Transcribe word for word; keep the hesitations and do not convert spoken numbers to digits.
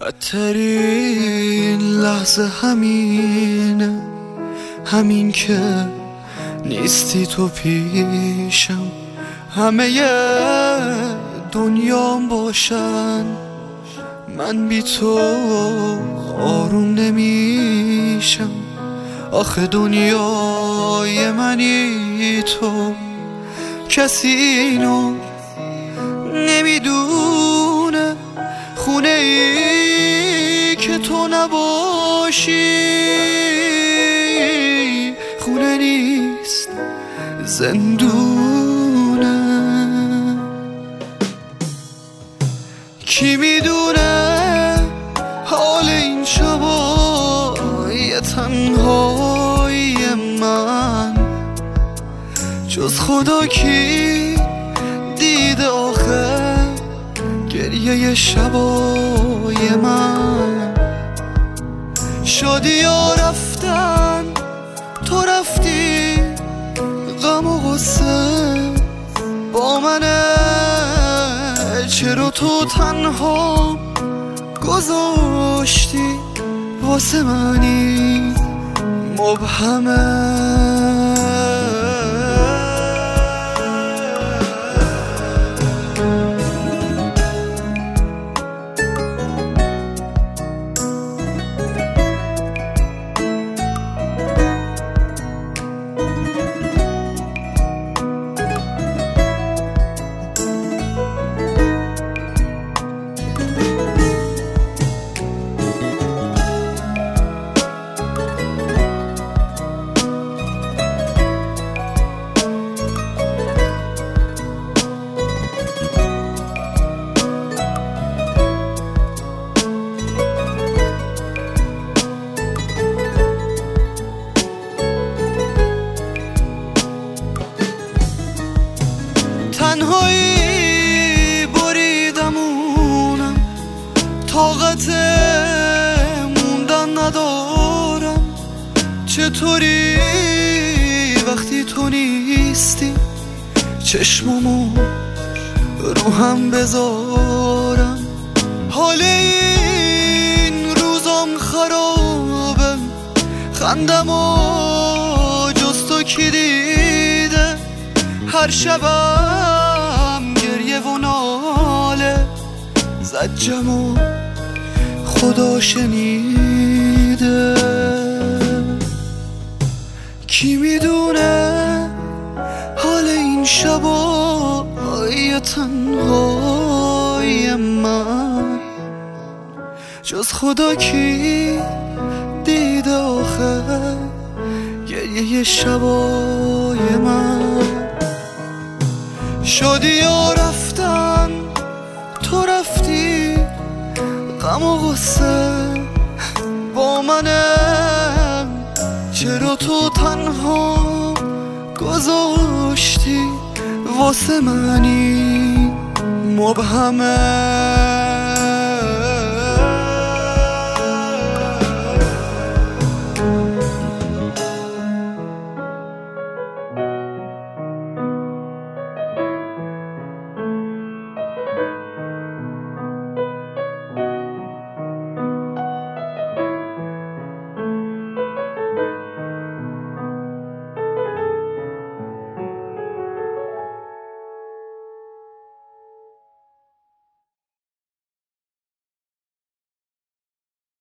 بدترین لحظه همینه، همین که نیستی تو پیشم. همه دنیام باشن من بی تو آروم نمیشم. آخه دنیای منی تو، کسی اینو نمیدونه. خونه ای که تو نباشی خونه نیست، زندونه. کی میدونه حال این شبای تنهایی من، جز خدا کی دیده آخه گریه شبای من. شادی ها رفتن تو رفتی، غم و غصه با منه. چرا تو تنها گذاشتی واسه منی مبهمه. تنهایی بریدمونم، طاقت موندن ندارم. چطوری وقتی تو نیستی چشممو رو هم بذارم. حال این روزام خرابه، خندمو جز تو کی دیده. هر شبم گریه و ناله زجمو خدا شنیده. کی میدونه حال این شبای تنهای من، جز خدا کی دیده آخه گریه شبای من. شادی ها رفتن تو رفتی، غم و غصه با منه. چرا تو تنها گذاشتی واسه منی مبهمه.